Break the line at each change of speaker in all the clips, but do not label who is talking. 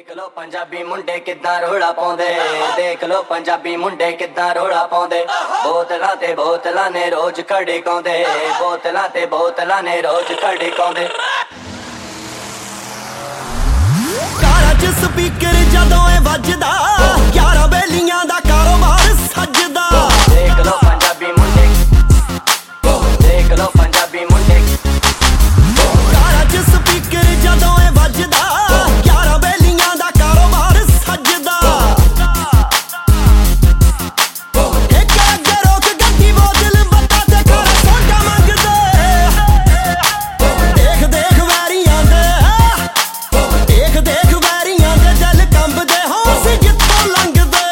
ਦੇਖ ਲੋ ਪੰਜਾਬੀ ਮੁੰਡੇ ਕਿੱਦਾਂ ਰੋਲਾ ਪਾਉਂਦੇ, ਦੇਖ ਲੋ ਪੰਜਾਬੀ ਮੁੰਡੇ ਕਿੱਦਾਂ ਰੋਲਾ ਪਾਉਂਦੇ। ਬੋਤਲਾਂ ਨੇ ਰੋਜ਼ ਖੜਕਾਉਂਦੇ, ਬੋਤਲਾਂ ਨੇ ਰੋਜ਼ ਖੜਕਾਉਂਦੇ।
ਕਾਰਾਂ 'ਚ ਸਪੀਕਰ ਜਦੋਂ ਇਹ ਵੱਜਦਾ, 11 ਬੇਲੀਆਂ ਦਾ ਕਾਰੋਬਾਰ ਸੱਜਦਾ।
ਦੇਖ ਲੋ ਪੰਜਾਬੀ ਮੁੰਡੇ, ਦੇਖ ਲੋ ਪੰਜਾਬੀ ਮੁੰਡੇ।
ਕਾਰਾਂ 'ਚ ਸਪੀਕਰ ਜਦੋਂ ਇਹ ਵੱਜਦਾ, 11 ਬੇਲੀਆਂ ਦਾ ਕਾਰੋਬਾਰ ਸੱਜਦਾ। ਇੱਕ ਅੱਗੇ ਰੋਕ ਗੱਡੀ ਬੋਤਲ ਬੱਤਾ ਤੇ ਖਾਰਾ ਸੋਡਾ ਮੰਗਦੇ। ਦੇਖ ਦੇਖ ਵੈਰੀਆਂ ਦੇ, ਦੇਖ ਦੇਖ ਵੈਰੀਆਂ ਦੇ ਦਿਲ ਕੰਬਦੇ ਹੋਸ਼ ਜਿੱਥੋਂ ਲੰਘਦੇ।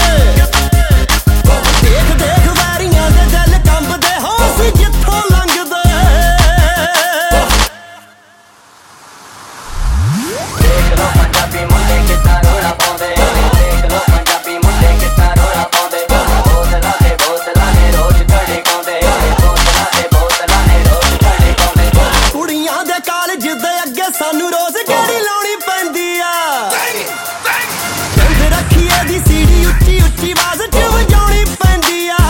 ਦੇਖ ਦੇਖ ਵੈਰੀਆਂ ਦੇ ਦਿਲ ਕੰਬਦੇ ਹੋਸ਼ ਜਿੱਥੋਂ ਲੰਘਦੇ।
ਦੇਖ ਲੋ ਪੰਜਾਬੀ ਮੁੰਡੇ ਕਿੱਦਾਂ ਰੋਲਾ ਪਾਉਂਦੇ, ਦੇਖ ਲੋ ਪੰਜਾਬੀ ਮੁੰਡੇ ਕਿੱਦਾਂ ਰੋਲਾ ਪਾਉਂਦੇ। ਬੋਤਲਾਂ ਨੇ ਰੋਜ਼ ਖੜਕਾਉਂਦੇ, ਬੋਤਲਾਂ ਨੇ ਰੋਜ਼ ਖੜਕਾਉਂਦੇ।
ਕੁੜੀਆਂ ਦੇ ਕਾਲਜ ਦੇ ਅੱਗੇ ਸਾਨੂੰ ਰੋਜ਼ ਗੇੜੀ ਲਾਉਣੀ ਪੈਂਦੀ ਆ। ਬੰਦ ਰੱਖੀਏ ਦੀ ਸੀੜੀ ਉੱਚੀ ਉੱਚੀ ਆਵਾਜ਼ 'ਚ ਵਜਾਉਣੀ ਪੈਂਦੀ ਆ।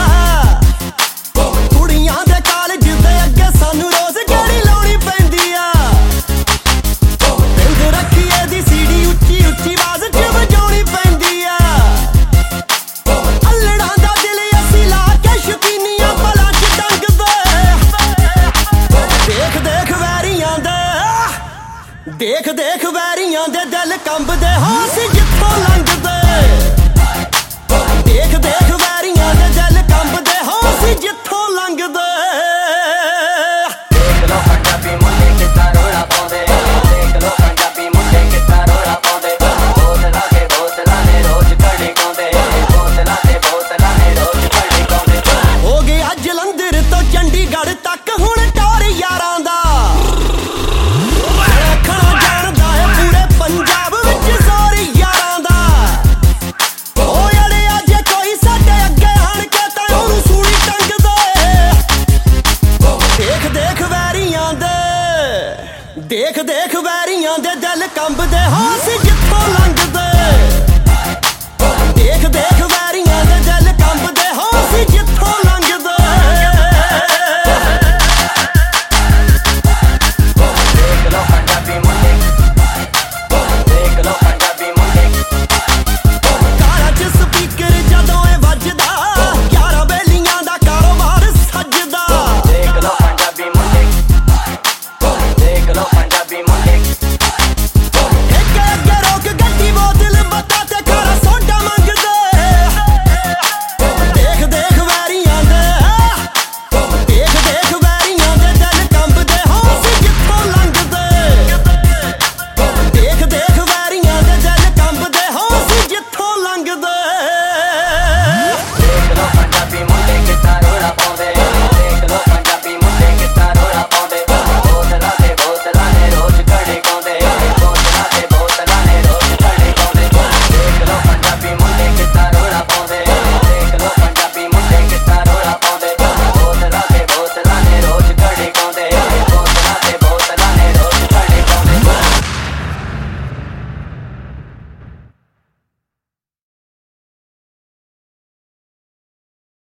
ਕੁੜੀਆਂ ਦੇ ਕਾਲਜ ਦੇ ਅੱਗੇ ਸਾਨੂੰ ਰੋਜ਼ ਗੇੜੀ ਲਾਉਣੀ ਪੈਂਦੀ ਆ। ਬੰਦ ਰੱਖੀਏ ਦੀ ਸੀੜੀ ਉੱਚੀ ਉੱਚੀ ਆਵਾਜ਼ 'ਚ ਵਜਾਉਣੀ ਪੈਂਦੀ ਆ। ਅੱਲੜਾਂ ਦਾ ਦਿਲ ਅਸੀਂ ਲਾ ਕੇ ਸ਼ੁਕੀਨੀਆਂ ਭਲਾਂ 'ਚ ਟੰਗਦੇ। ਦੇਖ ਦੇਖ ਵੈਰੀਆਂ ਦੇ, ਦੇਖ ਦੇਖ ਵੈਰੀਆਂ ਦੇ ਦਿਲ ਕੰਬਦੇ ਹੋਸ਼